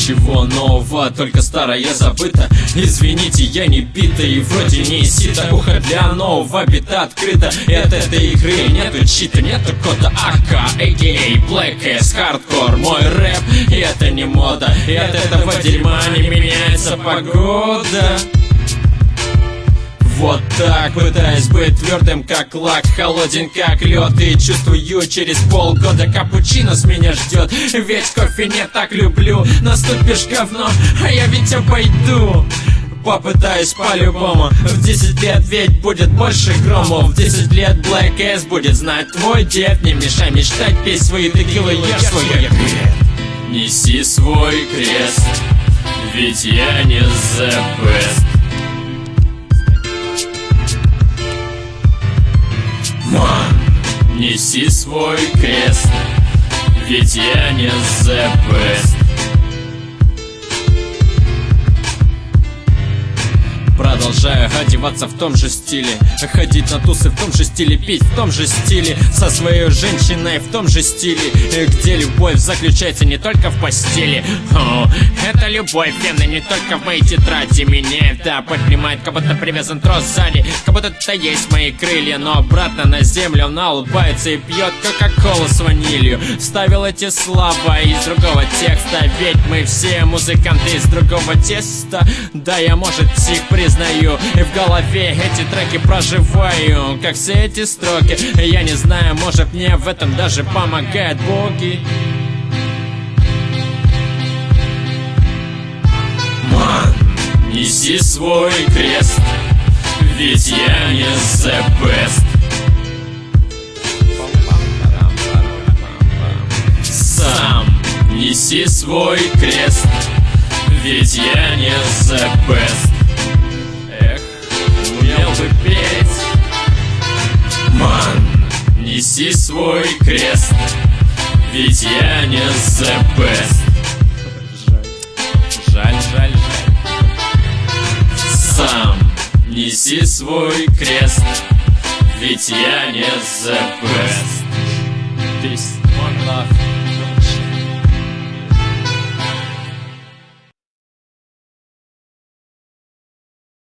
Ничего нового, только старое забыто. Извините, я не бита и вроде не сито. Ухо для нового бита открыто. И от этой игры нету чита, нету кода АК, a.k.a. Black Ass Hardcore. Мой рэп, и это не мода. И от этого дерьма не меняется погода. Вот так, пытаясь быть твердым как лак, холоден как лед. И чувствую, через полгода капучино с меня ждет. Ведь кофе не так люблю. Наступишь говно, а я ведь обойду. Попытаюсь по-любому. В 10 лет ведь будет больше громов. В 10 лет Black Ass будет знать твой дед. Не мешай мечтать, пей свои текилы, ешь свой хлеб. Неси свой крест, ведь я не the best. Неси свой крест, ведь я не the best. Продолжаю одеваться в том же стиле, ходить на тусы в том же стиле, пить в том же стиле, со своей женщиной в том же стиле, где любовь заключается не только в постели. О, это любовь, вены не только в моей тетради. Меня это поднимает, как будто привязан трос сзади, как будто это есть мои крылья. Но обратно на землю она улыбается и пьет кока-колу с ванилью. Вставил эти слова из другого текста, ведь мы все музыканты из другого теста. Да, я, может, псих, признаю, и в голове эти треки проживаю, как все эти строки. Я не знаю, может, мне в этом даже помогают боги. Неси свой крест, ведь я не the best. Сам неси свой крест, ведь я не the best. Умел бы петь. Неси свой крест, ведь я не the best. Жаль. Сам неси свой крест, ведь я не the best. Peace, one love.